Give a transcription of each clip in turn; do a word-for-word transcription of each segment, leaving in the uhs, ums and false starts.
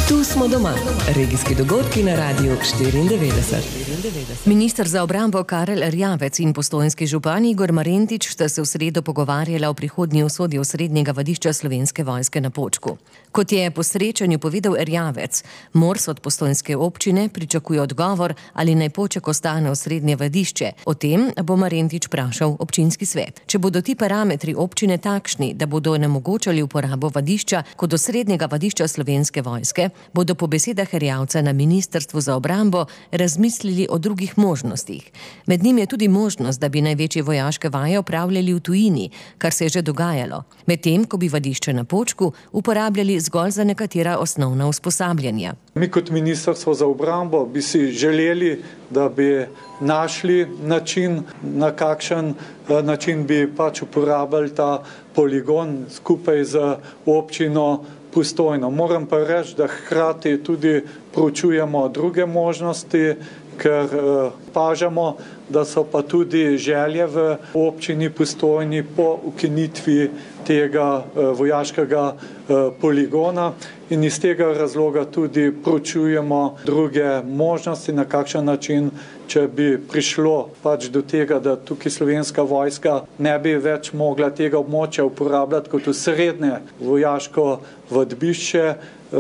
Tu smo doma. Regijski dogodki na Radiu štiriindevetdeset. Minister za obrambo Karel Erjavec in postojnski župan Igor Marentič sta se v sredo pogovarjala o prihodnji usodi osrednjega vadišča Slovenske vojske na Počku. Kot je po srečanju povedal Erjavec, Mors od postojnske občine pričakuje odgovor, ali naj Poček ostane osrednje vadišče. O tem bo Marentič vprašal občinski svet. Če bodo ti parametri občine takšni, da bodo onemogočali uporabo vadišča kot osrednjega vadišča Slovenske vojske, bodo po besedah Erjavca na Ministrstvu za obrambo razmislili o drugih možnostih. Med njim je tudi možnost, da bi največje vojaške vaje opravljali v tujini, kar se je že dogajalo, medtem ko bi vadišče na Počku uporabljali zgolj za nekatera osnovna usposabljanja. Mi kot Ministrstvo za obrambo bi si želeli, da bi našli način, na kakšen način bi pač uporabljali ta poligon skupaj z občino Postojno. Moram pa reči, da hkrati tudi proučujemo druge možnosti, ker pažamo, da so pa tudi želje v občini Postojni po ukinitvi tega vojaškega poligona in iz tega razloga tudi proučujemo druge možnosti, na kakšen način, če bi prišlo pač do tega, da tukaj Slovenska vojska ne bi več mogla tega območja uporabljati kot osrednje vojaško vadbišče,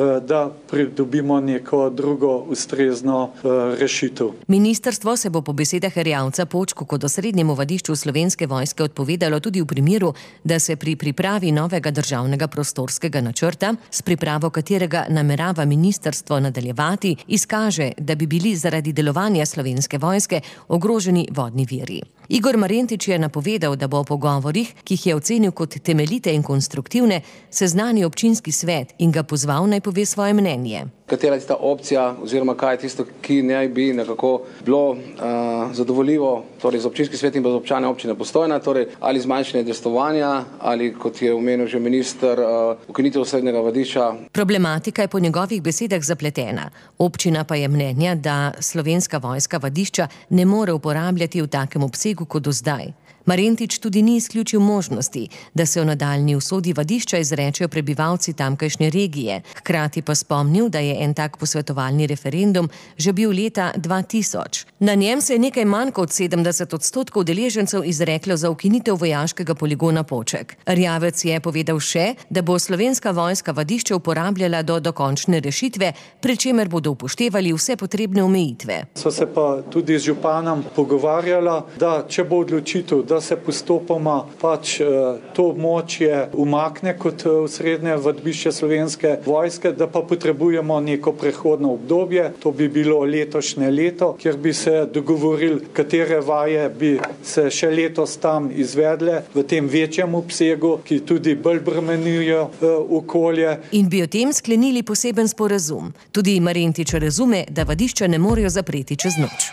da pridobimo neko drugo ustrezno rešitev. Ministrstvo se bo po besedah Erjavca Počku kot osrednjemu vadišču Slovenske vojske odpovedalo tudi v primeru, da se pri pripravi novega državnega prostorskega načrta, s pripravo katerega namerava ministrstvo nadaljevati, izkaže, da bi bili zaradi delovanja Slovenske vojske ogroženi vodni viri. Igor Marentič je napovedal, da bo o pogovorih, ki jih je ocenil kot temeljite in konstruktivne, seznanil občinski svet in ga pozval, naj pove svoje mnenje. Katera je ta opcija oziroma kaj je tisto, ki naj bi nekako bilo uh, zadovoljivo torej za občinski svet in za občane občine Postojna, torej ali zmanjšanje dejstvovanja ali, kot je omenil že minister, uh, ukinitev osrednjega vadišča. Problematika je po njegovih besedah zapletena. Občina pa je mnenja, da Slovenska vojska vadišča ne more uporabljati v takem obsegu kot do zdaj. Marentič tudi ni izključil možnosti, da se o nadaljnji usodi vadišča izrečejo prebivalci tamkajšnje regije. Hkrati pa spomnil, da je en tak posvetovalni referendum že bil leta dva tisoč. Na njem se je nekaj manj kot sedemdeset odstotkov udeležencev izreklo za ukinitev vojaškega poligona Poček. Erjavec je povedal še, da bo Slovenska vojska vadišče uporabljala do dokončne rešitve, pri čemer bodo upoštevali vse potrebne omejitve. So se pa tudi z županom pogovarjala, da če bo odločitev, da se postopoma pač to območje umakne kot osrednje vadbišče Slovenske vojske, da pa potrebujemo neko prehodno obdobje. To bi bilo letošnje leto, kjer bi se dogovorili, katere vaje bi se še letos tam izvedle v tem večjem obsegu, ki tudi bolj bremenijo okolje. In bi o tem sklenili poseben sporazum. Tudi Marentič razume, da vadišča ne morejo zapreti čez noč.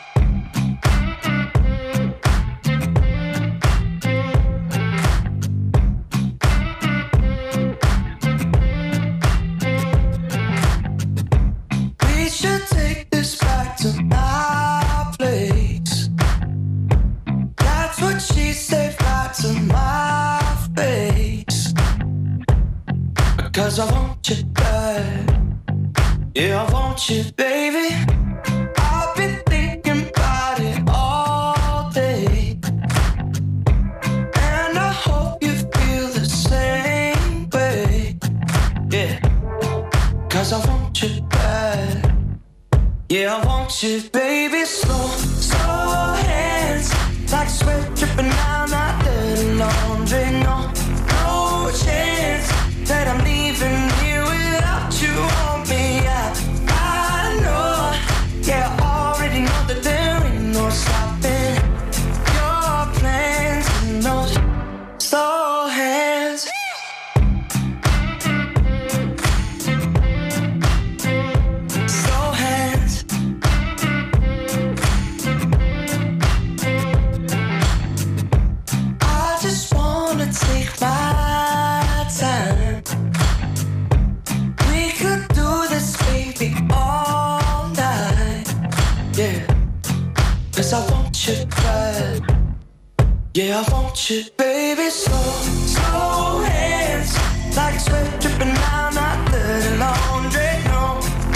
Cause I want you bad, yeah I want you baby, I've been thinking about it all day, and I hope you feel the same way, yeah, cause I want you bad, yeah I want you baby, slow, slow hands, like sweat dripping down my dirty laundry, no, no chance that I'm leaving here without you on me. I, I know, yeah, I already know that there ain't no stopping your plans and those slow hands. Slow hands. I just wanna take my time. We could do this, baby, all night. Yeah, cause I want you bad. Yeah, I want you, baby, slow, slow hands, like sweat dripping down my dirty laundry. No,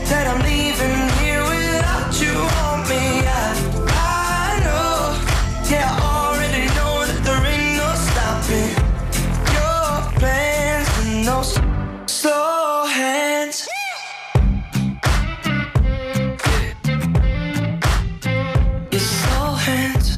that I'm leaving here without you on me. I, I know, yeah, I already know that there ain't no stopping your plans and no slow hands. Your slow hands.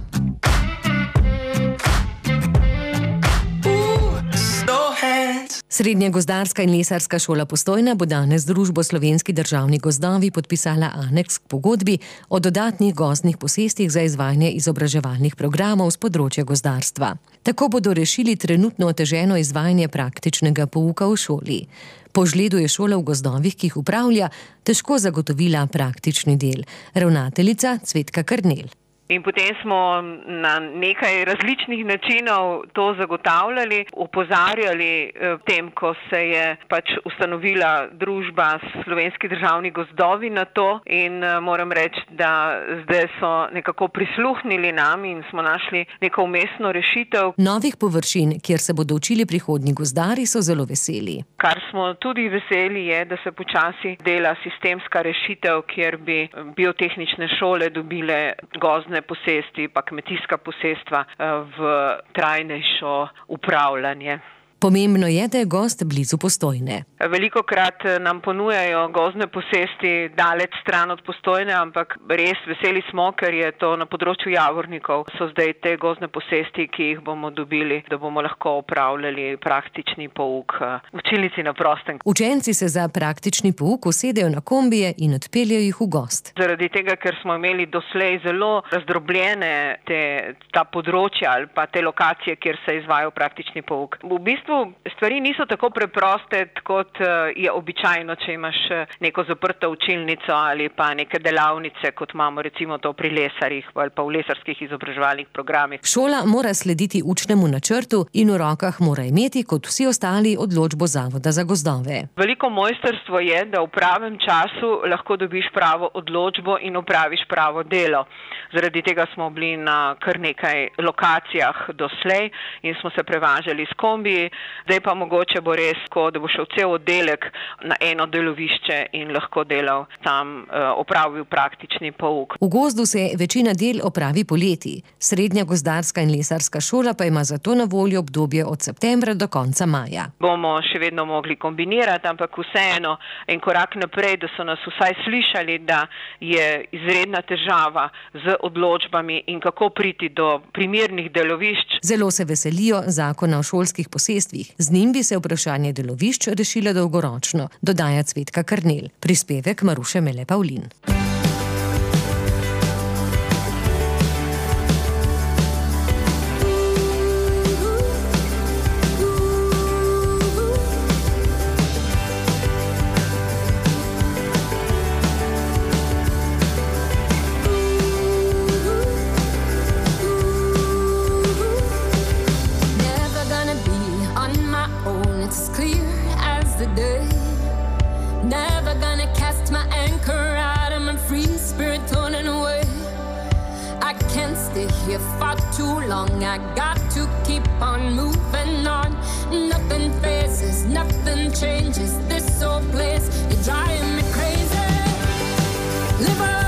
Srednja gozdarska in lesarska šola Postojna bo danes z družbo Slovenski državni gozdovi podpisala aneks k pogodbi o dodatnih gozdnih posestih za izvajanje izobraževalnih programov z področja gozdarstva. Tako bodo rešili trenutno oteženo izvajanje praktičnega pouka v šoli. Po žledu je šola v gozdovih, ki jih upravlja, težko zagotovila praktični del. Ravnateljica Cvetka Krnel. In potem smo na nekaj različnih načinov to zagotavljali, opozarjali tem, ko se je pač ustanovila družba Slovenski državni gozdovi na to in moram reči, da zdaj so nekako prisluhnili nam in smo našli neko umestno rešitev. Novih površin, kjer se bodo učili prihodnji gozdari, so zelo veseli. Kar smo tudi veseli je, da se počasi dela sistemska rešitev, kjer bi biotehnične šole dobile gozdne posesti, pa kmetijska posestva v trajnejšo upravljanje. Pomembno je, da je gozd blizu Postojne. Velikokrat nam ponujajo gozdne posesti daleč stran od Postojne, ampak res veseli smo, ker je to na področju Javornikov. So zdaj te gozdne posesti, ki jih bomo dobili, da bomo lahko upravljali praktični pouk v učilnici na prostem. Učenci se za praktični pouk usedejo na kombije in odpeljejo jih v gozd. Zaradi tega, ker smo imeli doslej zelo razdrobljene te, ta področja ali pa te lokacije, kjer se izvaja praktični pouk. V bistvu stvari niso tako preproste, kot je običajno, če imaš neko zaprto učilnico ali pa neke delavnice, kot imamo recimo to pri lesarjih ali pa v lesarskih izobraževalnih programih. Šola mora slediti učnemu načrtu in v rokah mora imeti, kot vsi ostali, odločbo Zavoda za gozdove. Veliko mojstrstvo je, da v pravem času lahko dobiš pravo odločbo in opraviš pravo delo. Zaradi tega smo bili na kar nekaj lokacijah doslej in smo se prevažali s kombiji. Zdaj pa mogoče bo res, da bo šel cel oddelek na eno delovišče in lahko delal tam, opravil praktični pouk. V gozdu se večina del opravi poleti. Srednja gozdarska in lesarska šola pa ima zato na voljo obdobje od septembra do konca maja. Bomo še vedno mogli kombinirati, ampak vseeno en korak naprej, da so nas vsaj slišali, da je izredna težava z odločbami in kako priti do primernih delovišč. Zelo se veselijo zakona o šolskih posestvih. Z njim bi se vprašanje delovišč rešilo dolgoročno, dodaja Cvetka Krnel. Prispevek Maruše Mele Pavlin. Never gonna cast my anchor out of my free spirit turning away. I can't stay here for too long. I got to keep on moving on. Nothing phases, nothing changes this old place. You're driving me crazy. Live on.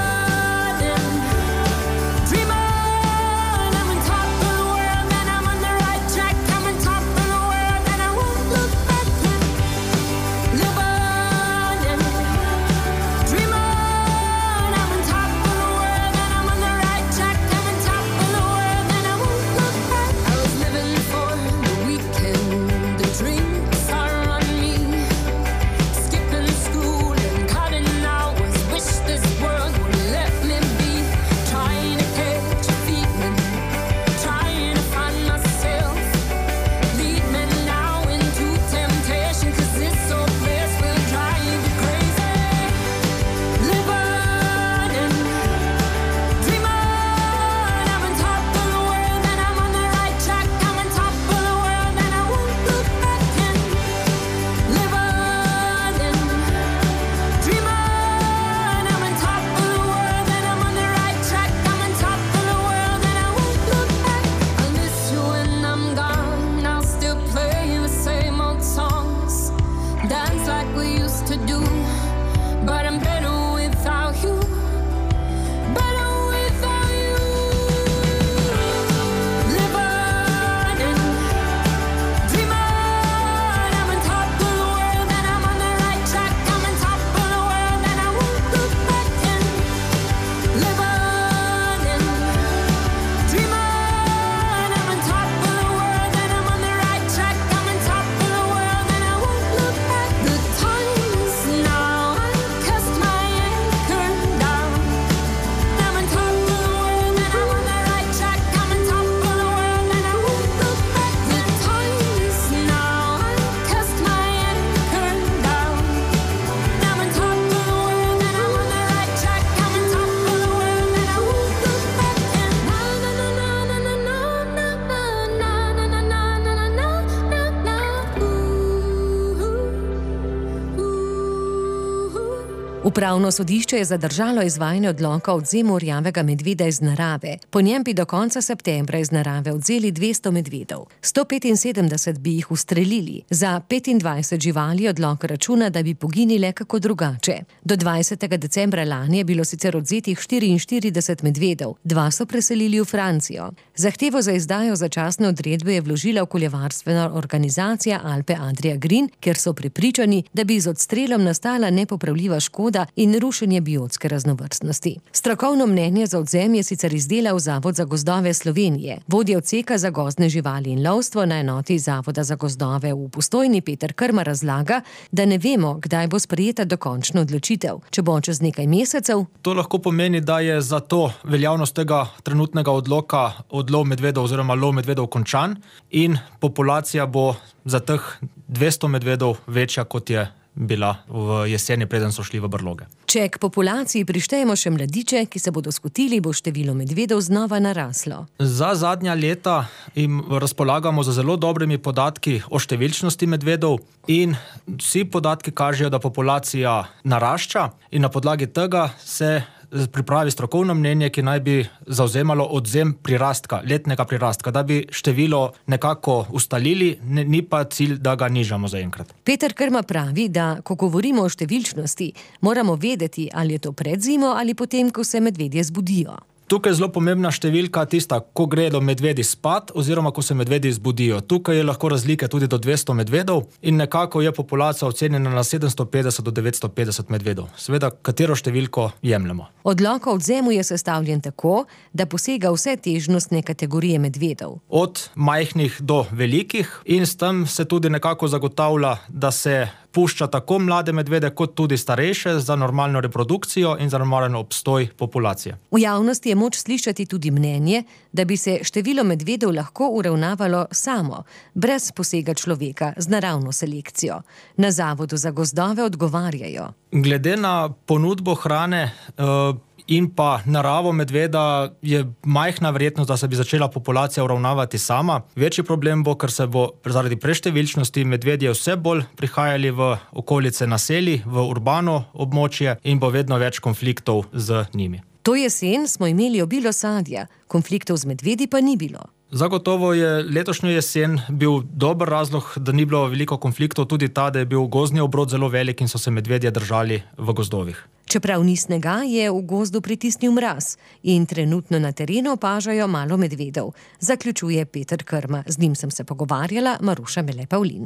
Upravno sodišče je zadržalo izvajanje odloka o odvzemu rjavega medveda iz narave. Po njem bi do konca septembra iz narave odvzeli dvesto medvedov. sto petinsedemdeset bi jih ustrelili. Za petindvajset živali odlok računa, da bi poginile kako drugače. Do dvajsetega decembra lani je bilo sicer odvzetih štiriinštirideset medvedov. Dva so preselili v Francijo. Zahtevo za izdajo začasne odredbe je vložila okoljevarstvena organizacija Alpe Adria Green, kjer so prepričani, da bi z odstrelom nastala nepopravljiva škoda in rušenje biotske raznovrstnosti. Strokovno mnenje za odvzem je sicer izdelal Zavod za gozdove Slovenije. Vodja odseka za gozdne živali in lovstvo na enoti Zavoda za gozdove v Postojni Peter Krma razlaga, da ne vemo, kdaj bo sprejeta dokončna odločitev. Če bo čez nekaj mesecev. To lahko pomeni, da je za to veljavnost tega trenutnega odloka odlov medvedov oziroma lov medvedov končan in populacija bo za teh dvesto medvedov večja, kot je bila v jeseni, preden so šli v brloge. Če k populaciji prištejemo še mladiče, ki se bodo skotili, bo število medvedov znova naraslo. Za zadnja leta jim razpolagamo z zelo dobrimi podatki o številčnosti medvedov in vsi podatki kažejo, da populacija narašča in na podlagi tega se pripravi strokovno mnenje, ki naj bi zavzemalo odvzem prirastka, letnega prirastka, da bi število nekako ustalili, ni pa cilj, da ga nižamo zaenkrat. Peter Krma pravi, da ko govorimo o številčnosti, moramo vedeti, ali je to pred zimo ali potem, ko se medvedje zbudijo. Tukaj je zelo pomembna številka tista, ko gredo medvedi spat oziroma ko se medvedi zbudijo. Tukaj je lahko razlike tudi do dvesto medvedov in nekako je populacija ocenjena na sedemsto petdeset do devetsto petdeset medvedov. Seveda, katero številko jemljemo. Odlok o odvzemu je sestavljen tako, da posega vse težnostne kategorije medvedov. Od majhnih do velikih in s tem se tudi nekako zagotavlja, da se pušča tako mlade medvede kot tudi starejše za normalno reprodukcijo in za normalen obstoj populacije. V javnosti je moč slišati tudi mnenje, da bi se število medvedov lahko uravnavalo samo, brez posega človeka z naravno selekcijo. Na Zavodu za gozdove odgovarjajo. Glede na ponudbo hrane uh, in pa naravo medveda je majhna verjetnost, da se bi začela populacija uravnavati sama. Večji problem bo, ker se bo zaradi preštevilčnosti medvedje vse bolj prihajali v okolice naselij, v urbano območje in bo vedno več konfliktov z njimi. To jesen smo imeli obilo sadja, konfliktov z medvedi pa ni bilo. Zagotovo je letošnjo jesen bil dober razlog, da ni bilo veliko konfliktov, tudi ta, da je bil gozdni obrod zelo velik in so se medvedje držali v gozdovih. Čeprav ni snega, je v gozdu pritisnil mraz in trenutno na terenu opažajo malo medvedov, zaključuje Peter Krma. Z njim sem se pogovarjala, Maruša Mele Pavlin.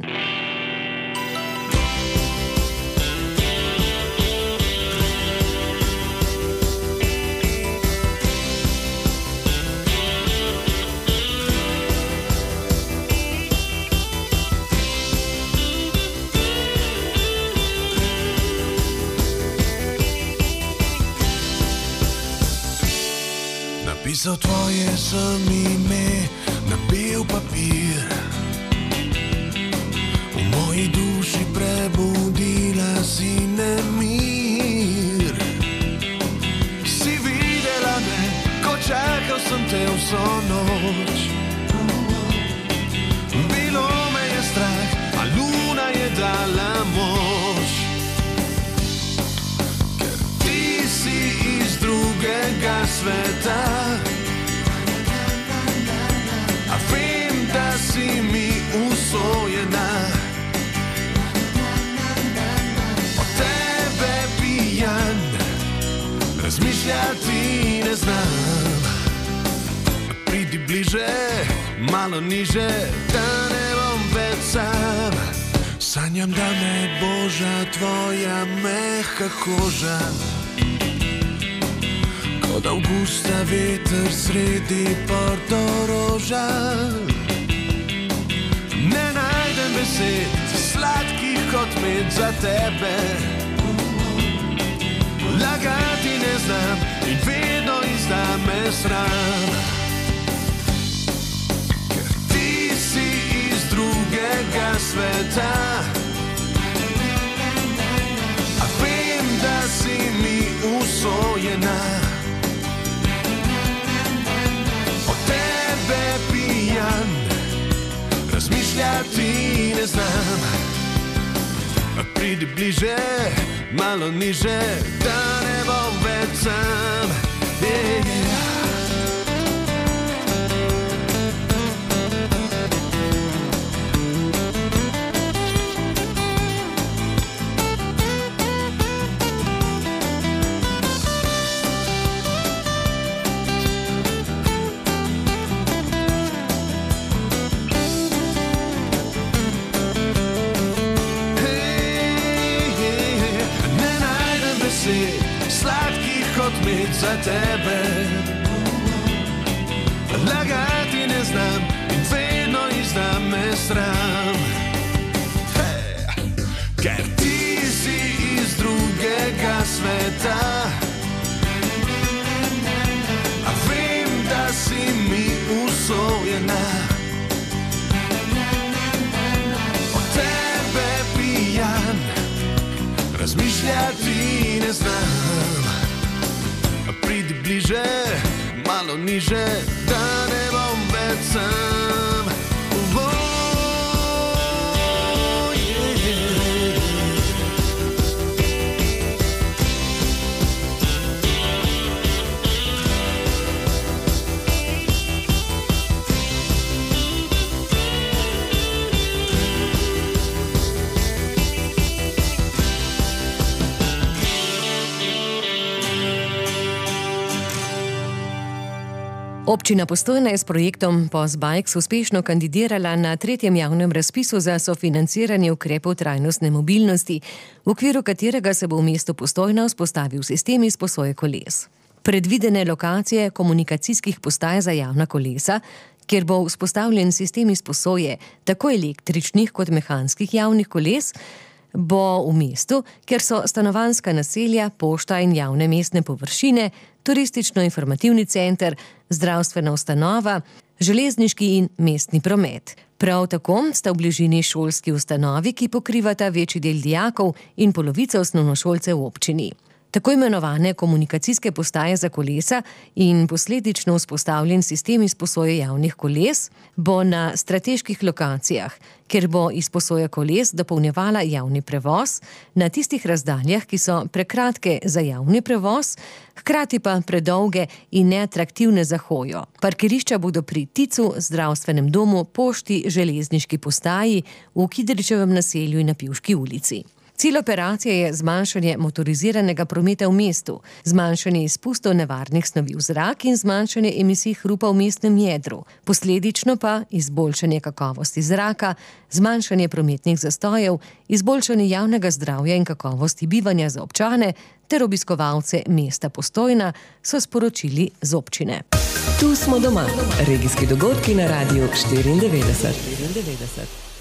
Napisal tvoje sem ime na bel papir, v moji duši prebudila si nemir. Si videla me, ko čakal sem te vso noč. Bilo me je strah, a luna je dala moč. Ker ti si iz drugega sveta, a vem, da si mi usojena. Od tebe pijan, razmišljati ne znam. Pridi bliže, malo niže, da ne bom več sam. Sanjam, da me boža tvoja mehka koža, od avgusta veter sredi Portoroža. Ne najdem besed, sladkih kot med za tebe. Lagati ne znam in vedno izda me sram. Ker ti si iz drugega sveta, a vem, da si mi usojena. Razmišljati ne znam. Pridi bliže, malo niže, da ne bom več sam. Yeah. Sladkih kot med za tebe, lagati ne znam in vedno izdam me sram. Hey! Ker ti si iz drugega sveta, a vem, da si mi usojena. Od tebe pijan, razmišljati ne znam. Pridi bliže, malo niže, da ne bom več sam. Oh, yeah. Občina Postojna je s projektom POS-Bikes uspešno kandidirala na tretjem javnem razpisu za sofinanciranje ukrepov trajnostne mobilnosti, v okviru katerega se bo v mestu Postojna vzpostavil sistem izposoje koles. Predvidene lokacije komunikacijskih postaj za javna kolesa, kjer bo vzpostavljen sistem izposoje tako električnih kot mehanskih javnih koles, bo v mestu, kjer so stanovanjska naselja, pošta in javne mestne površine, turistično-informativni center, zdravstvena ustanova, železniški in mestni promet. Prav tako sta v bližini šolski ustanovi, ki pokrivata večji del dijakov in polovico osnovnošolcev v občini. Tako imenovane komunikacijske postaje za kolesa in posledično vzpostavljen sistem izposoje javnih koles bo na strateških lokacijah, kjer bo izposoja koles dopolnjevala javni prevoz na tistih razdaljah, ki so prekratke za javni prevoz, hkrati pa predolge in neatraktivne za hojo. Parkirišča bodo pri Ticu, zdravstvenem domu, pošti, železniški postaji, v Kidričevem naselju in na Pivški ulici. Cilj operacije je zmanjšanje motoriziranega prometa v mestu, zmanjšanje izpustov nevarnih snovi v zrak in zmanjšanje emisij hrupa v mestnem jedru, posledično pa izboljšanje kakovosti zraka, zmanjšanje prometnih zastojev, izboljšanje javnega zdravja in kakovosti bivanja za občane ter obiskovalce mesta Postojna, so sporočili z občine. Tu smo doma. Regijski dogodki na Radiu štiriindevetdeset.